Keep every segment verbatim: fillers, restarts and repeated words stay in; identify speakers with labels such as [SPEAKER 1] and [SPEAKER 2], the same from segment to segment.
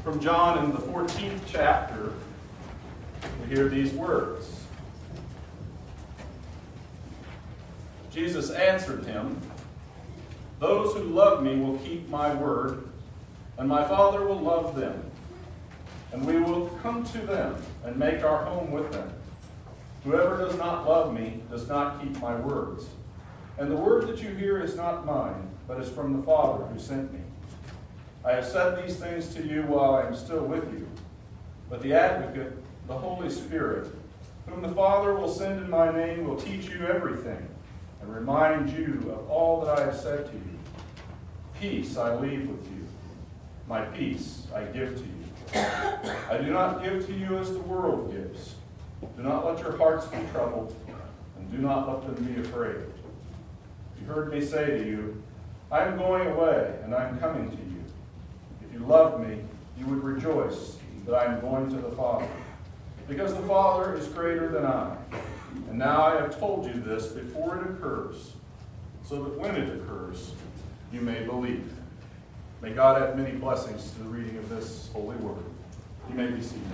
[SPEAKER 1] from John in the fourteenth chapter, we hear these words. Jesus answered him, "Those who love me will keep my word, and my Father will love them, and we will come to them and make our home with them. Whoever does not love me does not keep my words. And the word that you hear is not mine, but is from the Father who sent me. I have said these things to you while I am still with you. But the Advocate, the Holy Spirit, whom the Father will send in my name, will teach you everything and remind you of all that I have said to you. Peace I leave with you. My peace I give to you. I do not give to you as the world gives. Do not let your hearts be troubled, and do not let them be afraid. You heard me say to you, I am going away, and I am coming to you. If you loved me, you would rejoice that I am going to the Father, because the Father is greater than I. And now I have told you this before it occurs, so that when it occurs, you may believe. May God add many blessings to the reading of this holy word. You may be seated.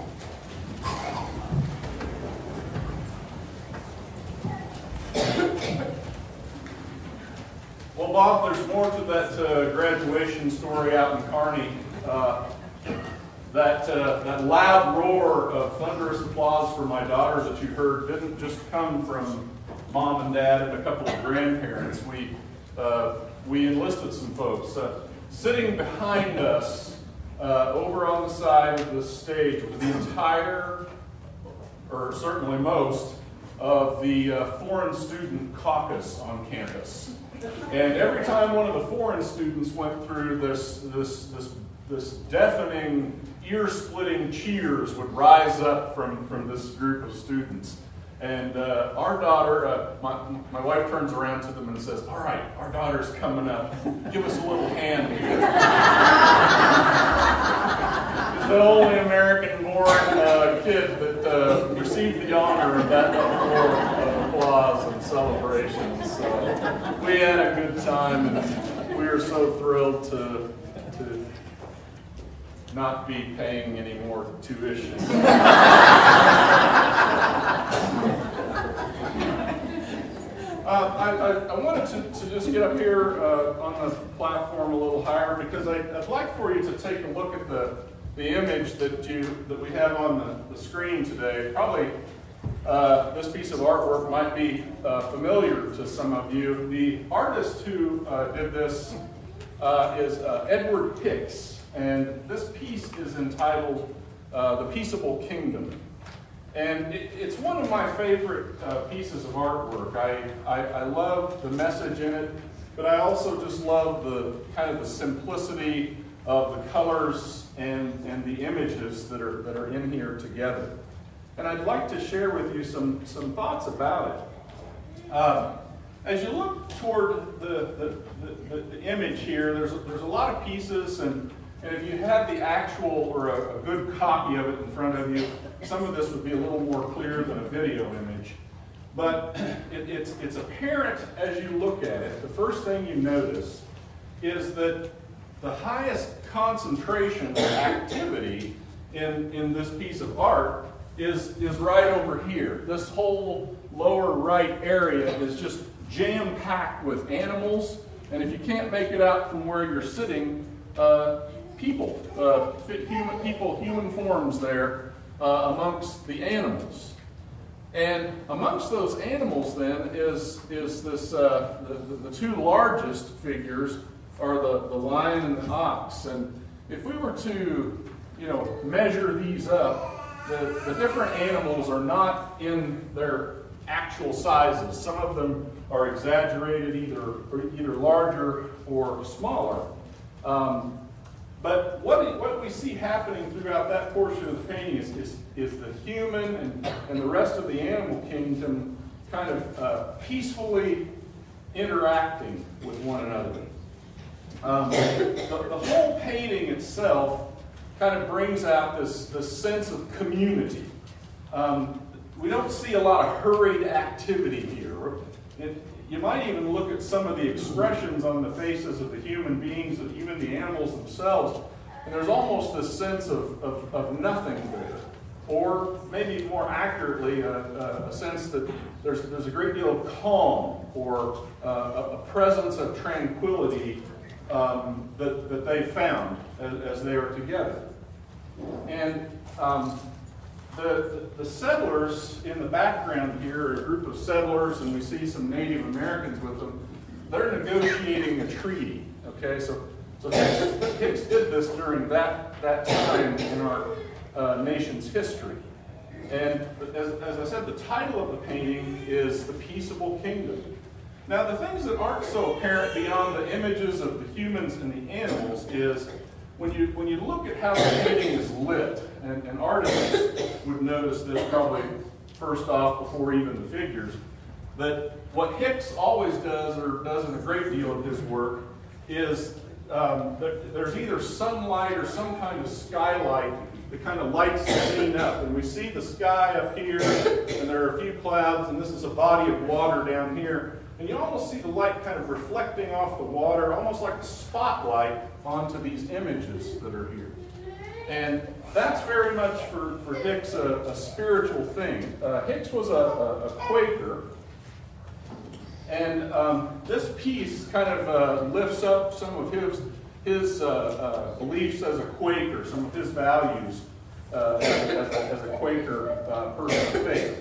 [SPEAKER 1] Well, Bob, there's more to that uh, graduation story out in Kearney. Uh, that, uh, that loud roar of thunderous applause for my daughters that you heard didn't just come from mom and dad and a couple of grandparents. We, uh, we enlisted some folks. Uh, sitting behind us, uh, over on the side of the stage, was the entire, or certainly most, of the uh, foreign student caucus on campus. And every time one of the foreign students went through this, this, this, this deafening, ear-splitting cheers would rise up from, from this group of students. And uh, our daughter, uh, my, my wife turns around to them and says, all right, our daughter's coming up. Give us a little hand here. She's the only American-born uh, kid that uh, received the honor of that roar of applause and celebration. So we had a good time, and we were so thrilled to, to not be paying any more tuition. Uh, I, I, I wanted to, to just get up here uh, on the platform a little higher because I, I'd like for you to take a look at the, the image that you that we have on the, the screen today. Probably uh, this piece of artwork might be uh, familiar to some of you. The artist who uh, did this uh, is uh, Edward Hicks, and this piece is entitled uh, The Peaceable Kingdom. And it, it's one of my favorite uh, pieces of artwork. I, I, I love the message in it, but I also just love the kind of the simplicity of the colors and, and the images that are, that are in here together. And I'd like to share with you some, some thoughts about it. Uh, as you look toward the, the, the, the image here, there's, there's a lot of pieces, and And if you had the actual or a, a good copy of it in front of you, some of this would be a little more clear than a video image. But it, it's, it's apparent as you look at it, the first thing you notice is that the highest concentration of activity in, in this piece of art is, is right over here. This whole lower right area is just jam-packed with animals, and if you can't make it out from where you're sitting, uh, people, uh, human people, human forms there uh, amongst the animals. And amongst those animals then is, is this, uh, the, the, the two largest figures are the, the lion and the ox. And if we were to, you know, measure these up, the, the different animals are not in their actual sizes. Some of them are exaggerated, either, either larger or smaller. Um, But what, what we see happening throughout that portion of the painting is, is, is the human and, and the rest of the animal kingdom kind of uh, peacefully interacting with one another. Um, the, the whole painting itself kind of brings out this, this sense of community. Um, we don't see a lot of hurried activity here. It, You might even look at some of the expressions on the faces of the human beings and even the animals themselves. And there's almost this sense of, of, of nothing there. Or maybe more accurately, a, a, a sense that there's, there's a great deal of calm or uh, a, a presence of tranquility um, that, that they found as, as they were together. And um, the, the, the settlers in the background here are a group of settlers, and we see some Native Americans with them. They're negotiating a treaty. Okay, so, so Hicks, Hicks did this during that, that time in our uh, nation's history. And as, as I said, the title of the painting is The Peaceable Kingdom. Now, the things that aren't so apparent beyond the images of the humans and the animals is when you, when you look at how the painting is lit, and, and artists would notice this probably first off before even the figures, that what Hicks always does, or does in a great deal of his work, is um, there's either sunlight or some kind of skylight that kind of lights the scene up. And we see the sky up here, and there are a few clouds, and this is a body of water down here. And you almost see the light kind of reflecting off the water, almost like a spotlight onto these images that are here. And that's very much for, for Hicks a, a spiritual thing. Uh, Hicks was a, a, a Quaker. And um, this piece kind of uh, lifts up some of his, his uh, uh, beliefs as a Quaker, some of his values uh, as, a, as a Quaker uh, person of faith.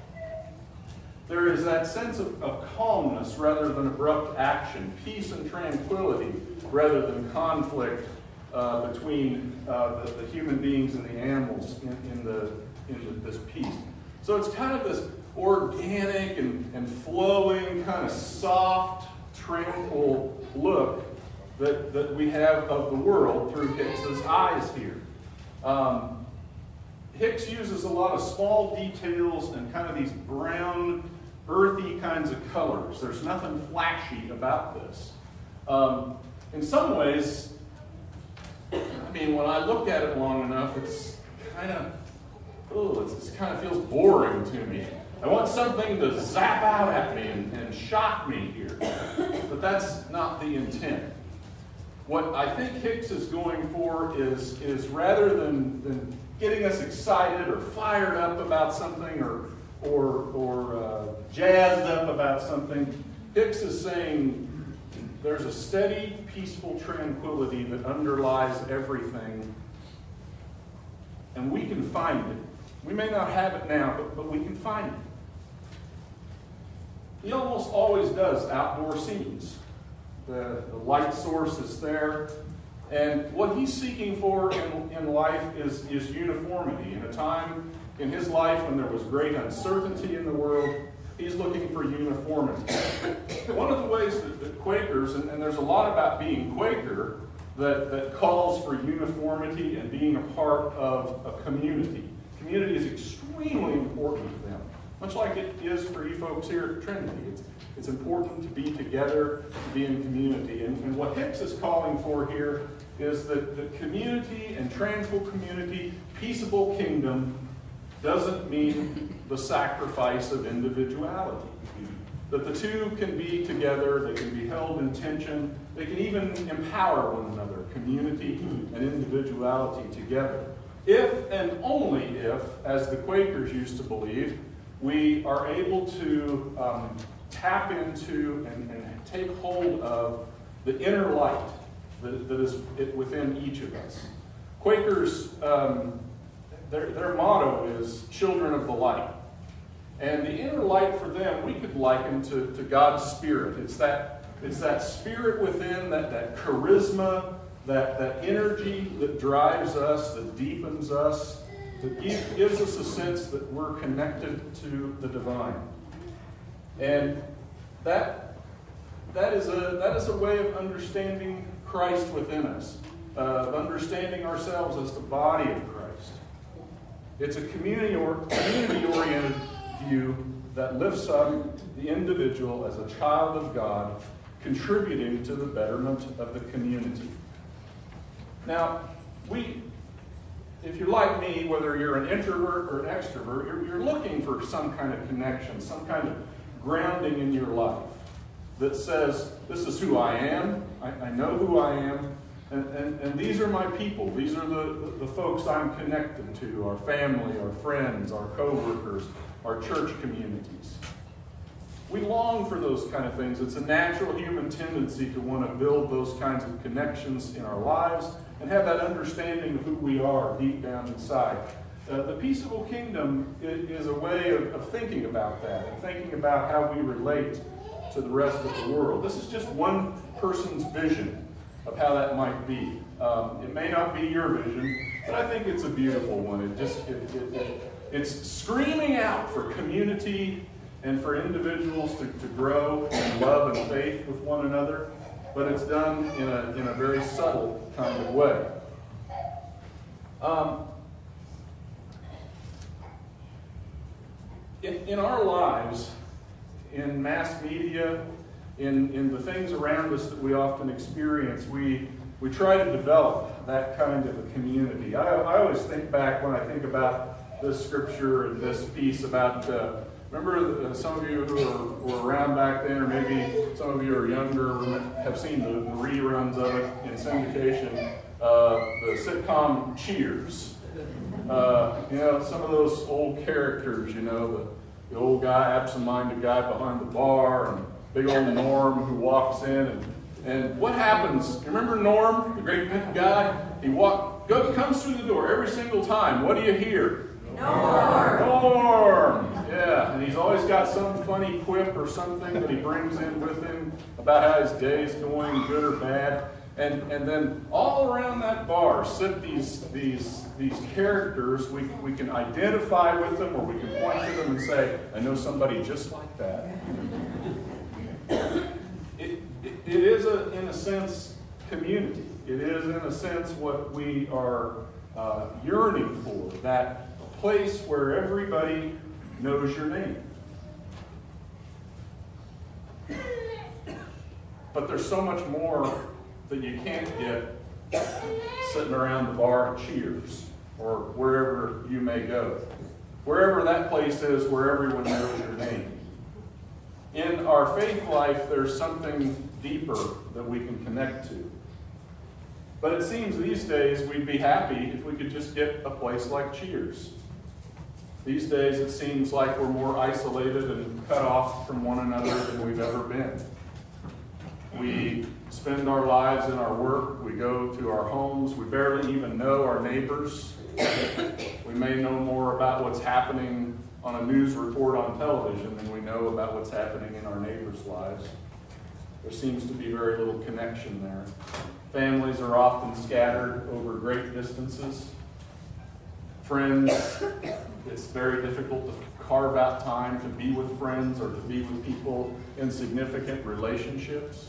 [SPEAKER 1] There is that sense of, of calmness rather than abrupt action, peace and tranquility rather than conflict uh, between uh, the, the human beings and the animals in, in, the, in the, this piece. So it's kind of this organic and, and flowing, kind of soft, tranquil look that, that we have of the world through Hicks's eyes here. Um, Hicks uses a lot of small details and kind of these brown, earthy kinds of colors. There's nothing flashy about this. Um, in some ways, I mean, when I look at it long enough, it's kind of, oh, it's, it kind of feels boring to me. I want something to zap out at me and, and shock me here. But that's not the intent. What I think Hicks is going for is, is rather than, than getting us excited or fired up about something or, or, or uh, jazzed up about something, Hicks is saying there's a steady, peaceful tranquility that underlies everything, and we can find it. We may not have it now, but, but we can find it. He almost always does outdoor scenes. The, the light source is there. And what he's seeking for in, in life is, is uniformity. In a time in his life when there was great uncertainty in the world, he's looking for uniformity. One of the ways that, that Quakers, and, and there's a lot about being Quaker that, that calls for uniformity and being a part of a community. Community is extremely important to them, much like it is for you folks here at Trinity. It's, it's important to be together, to be in community. And, and what Hicks is calling for here is that the community and tranquil community, peaceable kingdom, doesn't mean the sacrifice of individuality. That the two can be together, they can be held in tension, they can even empower one another, community and individuality together. If and only if, as the Quakers used to believe, we are able to um, tap into and, and take hold of the inner light that, that is within each of us. Quakers, um, their, their motto is children of the light. And the inner light for them, we could liken to, to God's Spirit. It's that, it's that spirit within, that, that charisma, that, that energy that drives us, that deepens us, that give, gives us a sense that we're connected to the divine. And that, that, is, a, that is a way of understanding Christ within us, uh, of understanding ourselves as the body of Christ. It's a community or, community-oriented view that lifts up the individual as a child of God, contributing to the betterment of the community. Now, we, if you're like me, whether you're an introvert or an extrovert, you're, you're looking for some kind of connection, some kind of grounding in your life that says, this is who I am, I, I know who I am, And, and, and these are my people. These are the, the, the folks I'm connected to, our family, our friends, our co-workers, our church communities. We long for those kind of things. It's a natural human tendency to want to build those kinds of connections in our lives and have that understanding of who we are deep down inside. Uh, the peaceable kingdom is, is a way of, of thinking about that and thinking about how we relate to the rest of the world. This is just one person's vision of how that might be. Um, it may not be your vision, but I think it's a beautiful one. It just it, it, it, it's screaming out for community and for individuals to, to grow in love and faith with one another, but it's done in a in a very subtle kind of way. Um, in, in our lives, in mass media, in, in the things around us that we often experience, we, we try to develop that kind of a community. I, I always think back when I think about this scripture and this piece about, uh, remember uh, some of you who are, were around back then, or maybe some of you are younger, have seen the, the reruns of it in syndication, uh, the sitcom Cheers. Uh, you know, some of those old characters, you know, the, the old guy, absent-minded guy behind the bar, and big old Norm who walks in, and, and what happens? You remember Norm, the great big guy? He walk, go, comes through the door every single time. What do you hear?
[SPEAKER 2] Norm!
[SPEAKER 1] Norm! Yeah, and he's always got some funny quip or something that he brings in with him about how his day is going, good or bad. And, and then all around that bar sit these, these, these characters. We, we can identify with them, or we can point to them and say, I know somebody just like that. It, it, it is, a, in a sense, community. It is, in a sense, what we are uh, yearning for, that place where everybody knows your name. But there's so much more that you can't get sitting around the bar at Cheers or wherever you may go. Wherever that place is where everyone knows your name. In our faith life, there's something deeper that we can connect to. But it seems these days we'd be happy if we could just get a place like Cheers. These days it seems like we're more isolated and cut off from one another than we've ever been. We spend our lives in our work. We go to our homes. We barely even know our neighbors. We may know more about what's happening on a news report on television than we know about what's happening in our neighbors' lives. There seems to be very little connection there. Families are often scattered over great distances. Friends, it's very difficult to carve out time to be with friends or to be with people in significant relationships.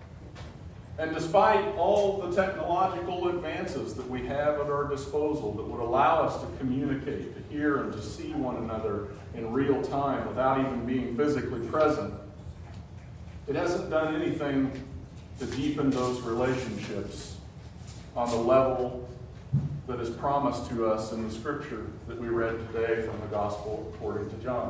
[SPEAKER 1] And despite all the technological advances that we have at our disposal that would allow us to communicate, to hear and to see one another in real time without even being physically present, it hasn't done anything to deepen those relationships on the level that is promised to us in the scripture that we read today from the Gospel according to John.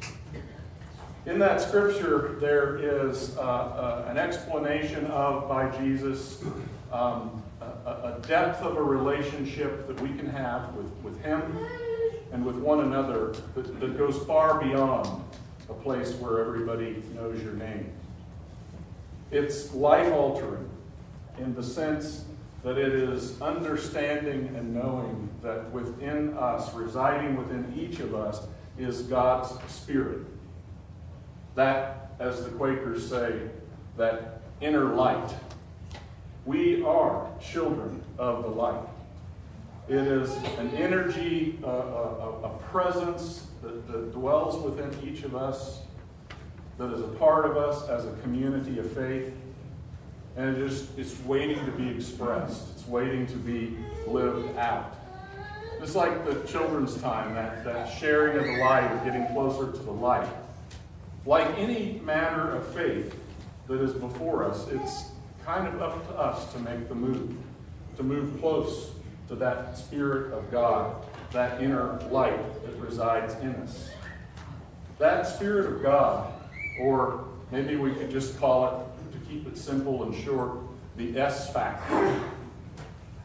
[SPEAKER 1] In that scripture, there is uh, uh, an explanation of, by Jesus, um, a, a depth of a relationship that we can have with, with Him and with one another that, that goes far beyond a place where everybody knows your name. It's life-altering in the sense that it is understanding and knowing that within us, residing within each of us, is God's Spirit. That, as the Quakers say, that inner light. We are children of the light. It is an energy, a, a, a presence that, that dwells within each of us, that is a part of us as a community of faith, and it is, it's waiting to be expressed. It's waiting to be lived out. Just like the children's time, that, that sharing of the light, or getting closer to the light. Like any matter of faith that is before us, it's kind of up to us to make the move, to move close to that Spirit of God, that inner light that resides in us. That Spirit of God, or maybe we could just call it, to keep it simple and short, the S factor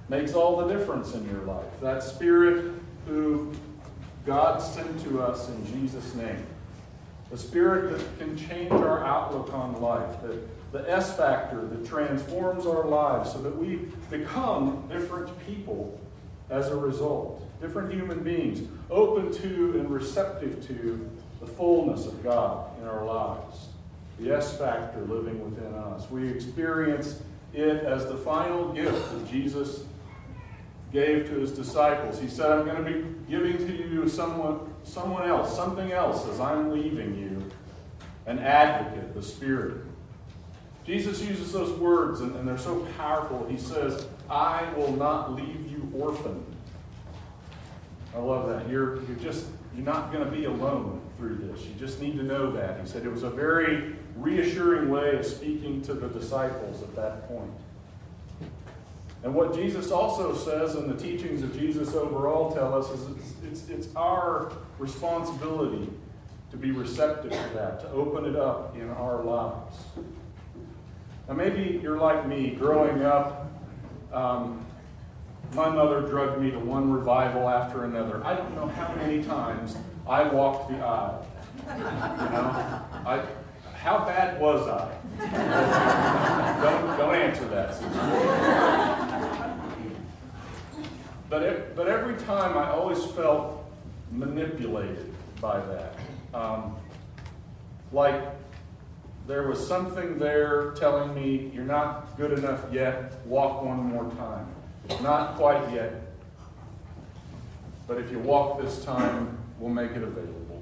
[SPEAKER 1] makes all the difference in your life. That Spirit who God sent to us in Jesus' name. The Spirit that can change our outlook on life. The, the S factor that transforms our lives so that we become different people as a result. Different human beings, open to and receptive to the fullness of God in our lives. The S factor living within us. We experience it as the final gift that Jesus gave to his disciples. He said, I'm going to be giving to you someone, someone else, something else as I'm leaving you, an advocate, the Spirit. Jesus uses those words, and, and they're so powerful. He says, I will not leave you orphaned. I love that. You're, you're just, you're not going to be alone through this. You just need to know that. He said it was a very reassuring way of speaking to the disciples at that point. And what Jesus also says, and the teachings of Jesus overall tell us, is it's, it's, it's our responsibility to be receptive to that, to open it up in our lives. Now maybe you're like me, growing up, um, my mother drugged me to one revival after another. I don't know how many times I walked the aisle. You know, I, how bad was I? don't, don't answer that, Susan. But, it, but every time I always felt manipulated by that. Um, like there was something there telling me, you're not good enough yet, walk one more time. Not quite yet, but if you walk this time, we'll make it available.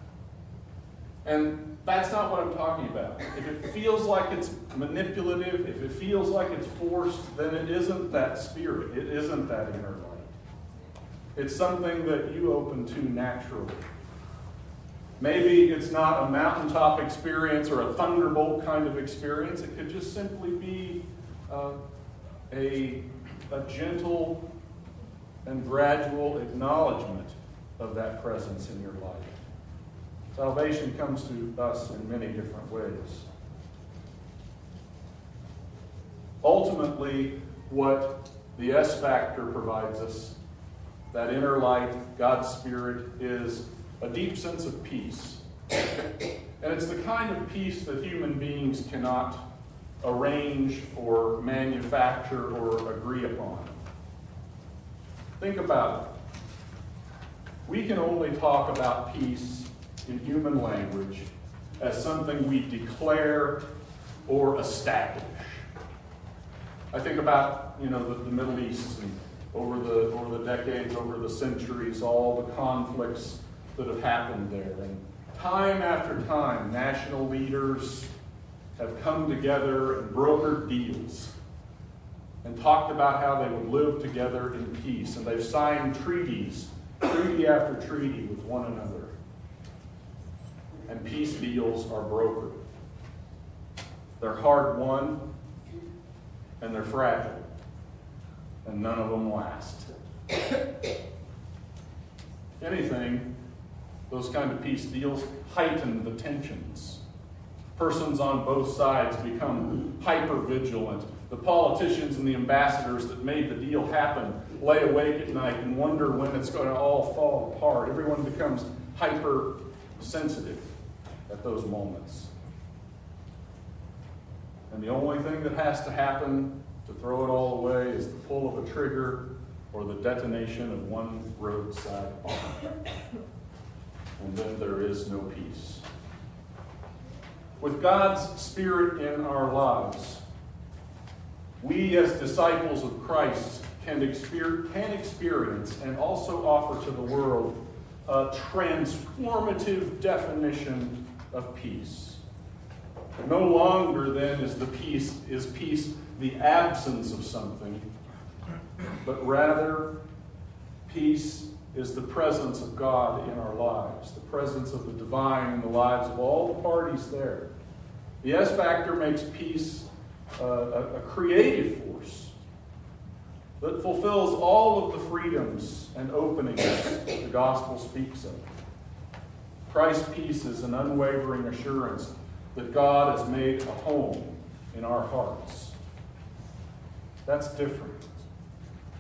[SPEAKER 1] And that's not what I'm talking about. If it feels like it's manipulative, if it feels like it's forced, then it isn't that Spirit. It isn't that inner light. It's something that you open to naturally. Maybe it's not a mountaintop experience or a thunderbolt kind of experience. It could just simply be uh, a a gentle and gradual acknowledgement of that presence in your life. Salvation comes to us in many different ways. Ultimately, what the S factor provides us, that inner light, God's Spirit, is a deep sense of peace. And it's the kind of peace that human beings cannot arrange or manufacture or agree upon. Think about it. We can only talk about peace in human language as something we declare or establish. I think about, you know, the, the Middle East and over the over the decades, over the centuries, all the conflicts that have happened there. And time after time, national leaders have come together and brokered deals and talked about how they would live together in peace. And they've signed treaties, treaty after treaty with one another. And peace deals are brokered. They're hard won, and they're fragile, and none of them last. If anything, those kind of peace deals heighten the tensions. Persons on both sides become hyper-vigilant. The politicians and the ambassadors that made the deal happen lay awake at night and wonder when it's going to all fall apart. Everyone becomes hyper-sensitive at those moments. And the only thing that has to happen to throw it all away is the pull of a trigger or the detonation of one roadside bomb. And then there is no peace. With God's Spirit in our lives, we as disciples of Christ can experience, can experience and also offer to the world a transformative definition of peace. No longer then is the peace is peace the absence of something, but rather peace is the presence of God in our lives, the presence of the divine in the lives of all the parties there. The S factor makes peace uh, a, a creative force that fulfills all of the freedoms and openings that the gospel speaks of. Christ's peace is an unwavering assurance that God has made a home in our hearts. That's different.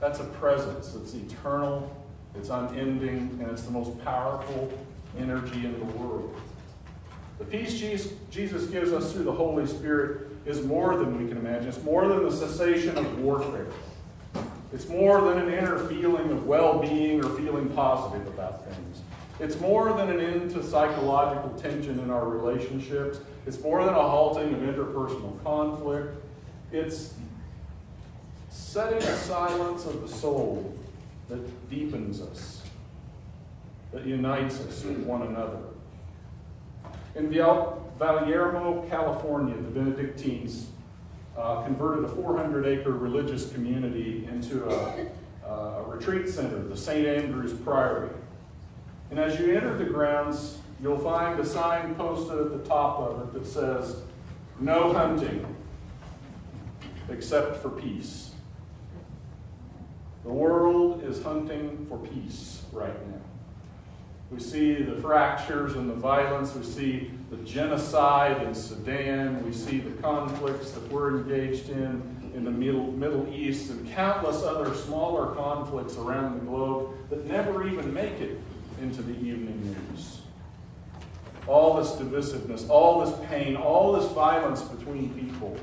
[SPEAKER 1] That's a presence. It's eternal, it's unending, and it's the most powerful energy in the world. The peace Jesus gives us through the Holy Spirit is more than we can imagine. It's more than the cessation of warfare. It's more than an inner feeling of well-being or feeling positive about things. It's more than an end to psychological tension in our relationships. It's more than a halting of interpersonal conflict. It's setting a silence of the soul that deepens us, that unites us with one another. In Val- Valiermo, California, the Benedictines uh, converted a four hundred acre religious community into a, uh, a retreat center, the Saint Andrew's Priory. And as you enter the grounds, you'll find a sign posted at the top of it that says, "No hunting except for peace." The world is hunting for peace right now. We see the fractures and the violence. We see the genocide in Sudan. We see the conflicts that we're engaged in in the Middle, Middle East and countless other smaller conflicts around the globe that never even make it into the evening news. All this divisiveness, all this pain, all this violence between people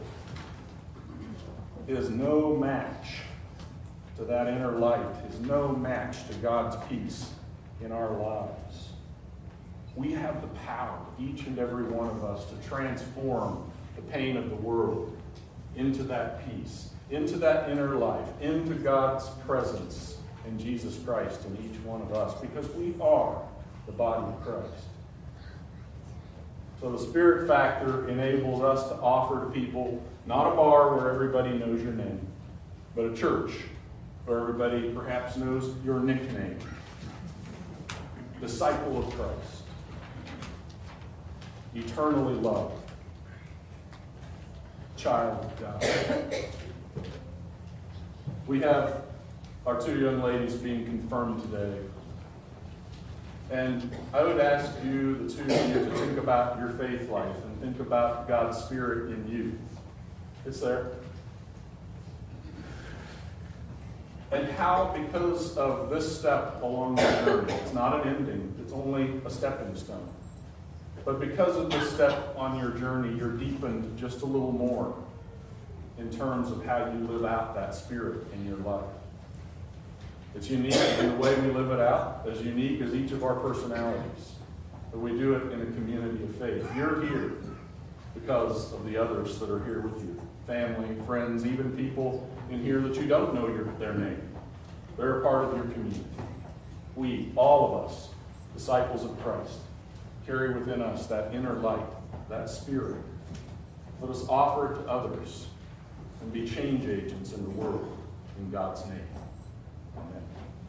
[SPEAKER 1] is no match to that inner light, is no match to God's peace in our lives. We have the power, each and every one of us, to transform the pain of the world into that peace, into that inner life, into God's presence in Jesus Christ in each one of us, because we are the body of Christ. So the Spirit factor enables us to offer to people not a bar where everybody knows your name, but a church where everybody perhaps knows your nickname. Disciple of Christ. Eternally loved. Child of God. We have our two young ladies being confirmed today. And I would ask you, the two of you, to think about your faith life and think about God's Spirit in you. It's there. And how, because of this step along the journey, it's not an ending, it's only a stepping stone. But because of this step on your journey, you're deepened just a little more in terms of how you live out that Spirit in your life. It's unique in the way we live it out, as unique as each of our personalities. But we do it in a community of faith. You're here because of the others that are here with you. Family, friends, even people in here that you don't know your, their name. They're a part of your community. We, all of us, disciples of Christ, carry within us that inner light, that Spirit. Let us offer it to others and be change agents in the world in God's name. Amen.